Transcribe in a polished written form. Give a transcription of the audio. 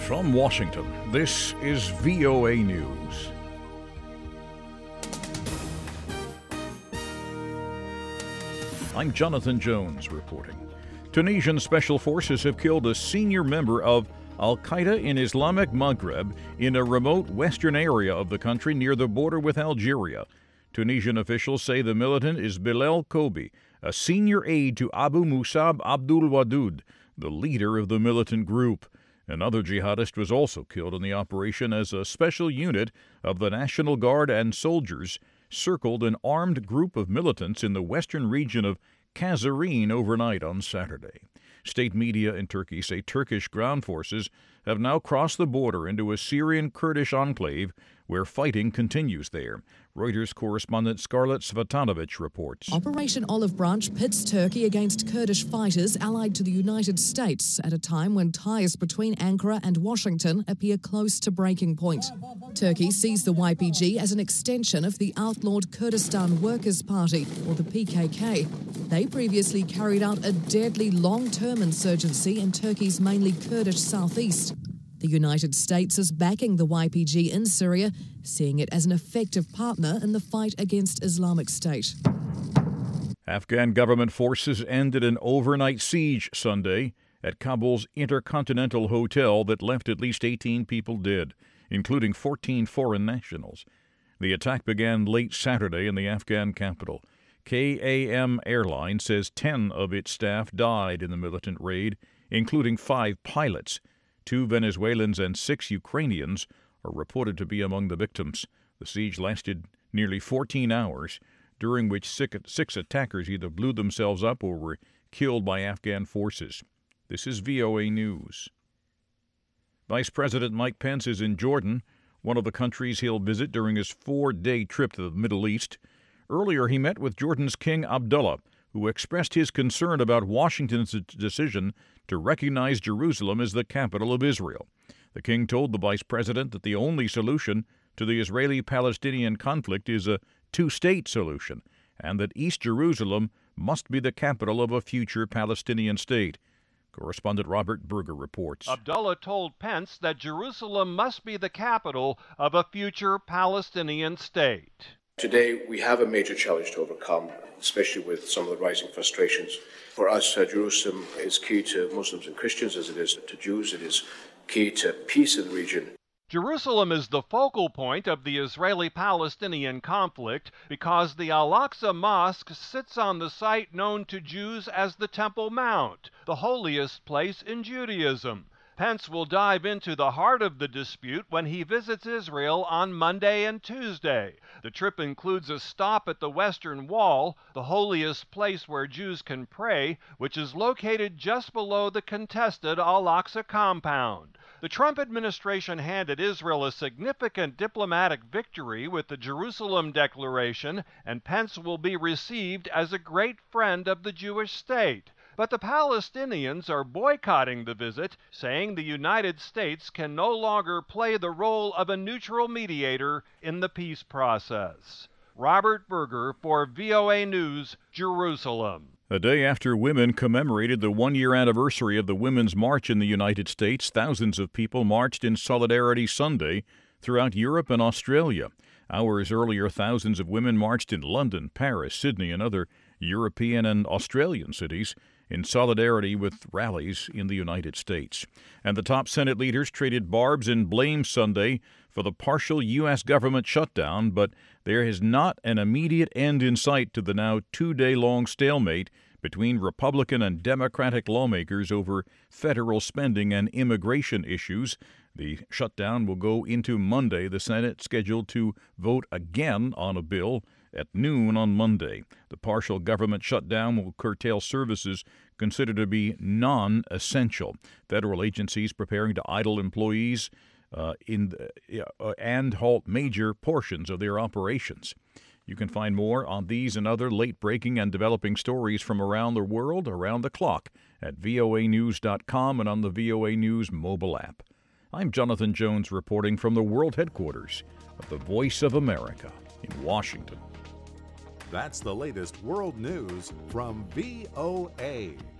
From Washington, this is VOA News. I'm Jonathan Jones reporting. Tunisian special forces have killed a senior member of Al-Qaeda in Islamic Maghreb in a remote western area of the country near the border with Algeria. Tunisian officials say the militant is Bilal Kobi, a senior aide to Abu Musab Abdul Wadud, the leader of the militant group. Another jihadist was also killed in the operation as a special unit of the National Guard and soldiers circled an armed group of militants in the western region of Kasserine overnight on Saturday. State media in Turkey say Turkish ground forces have now crossed the border into a Syrian Kurdish enclave where fighting continues there. Reuters correspondent Scarlett Svetanovich reports. Operation Olive Branch pits Turkey against Kurdish fighters allied to the United States at a time when ties between Ankara and Washington appear close to breaking point. Turkey sees the YPG as an extension of the outlawed Kurdistan Workers' Party, or the PKK. They previously carried out a deadly long-term insurgency in Turkey's mainly Kurdish southeast. The United States is backing the YPG in Syria, seeing it as an effective partner in the fight against Islamic State. Afghan government forces ended an overnight siege Sunday at Kabul's Intercontinental Hotel that left at least 18 people dead, including 14 foreign nationals. The attack began late Saturday in the Afghan capital. KAM Airlines says 10 of its staff died in the militant raid, including 5 pilots. 2 Venezuelans and 6 Ukrainians are reported to be among the victims. The siege lasted nearly 14 hours, during which 6 attackers either blew themselves up or were killed by Afghan forces. This is VOA News. Vice President Mike Pence is in Jordan, one of the countries he'll visit during his 4-day trip to the Middle East. Earlier, he met with Jordan's King Abdullah, who expressed his concern about Washington's decision to recognize Jerusalem as the capital of Israel. The king told the vice president that the only solution to the Israeli-Palestinian conflict is a two-state solution, and that East Jerusalem must be the capital of a future Palestinian state. Correspondent Robert Berger reports. Abdullah told Pence that Jerusalem must be the capital of a future Palestinian state. Today, we have a major challenge to overcome, especially with some of the rising frustrations. For us, Jerusalem is key to Muslims and Christians, as it is to Jews. It is key to peace in the region. Jerusalem is the focal point of the Israeli-Palestinian conflict because the Al-Aqsa Mosque sits on the site known to Jews as the Temple Mount, the holiest place in Judaism. Pence will dive into the heart of the dispute when he visits Israel on Monday and Tuesday. The trip includes a stop at the Western Wall, the holiest place where Jews can pray, which is located just below the contested Al-Aqsa compound. The Trump administration handed Israel a significant diplomatic victory with the Jerusalem Declaration, and Pence will be received as a great friend of the Jewish state. But the Palestinians are boycotting the visit, saying the United States can no longer play the role of a neutral mediator in the peace process. Robert Berger for VOA News, Jerusalem. A day after women commemorated the one-year anniversary of the Women's March in the United States, thousands of people marched in Solidarity Sunday throughout Europe and Australia. Hours earlier, thousands of women marched in London, Paris, Sydney, and other European and Australian cities in solidarity with rallies in the United States. And the top Senate leaders traded barbs and blame Sunday for the partial U.S. government shutdown, but there is not an immediate end in sight to the now 2-day-long stalemate between Republican and Democratic lawmakers over federal spending and immigration issues. The shutdown will go into Monday. The Senate scheduled to vote again on a bill at noon on Monday. The partial government shutdown will curtail services considered to be non-essential. Federal agencies preparing to idle employees and halt major portions of their operations. You can find more on these and other late-breaking and developing stories from around the world around the clock at voanews.com and on the VOA News mobile app. I'm Jonathan Jones reporting from the world headquarters of the Voice of America in Washington. That's the latest world news from VOA.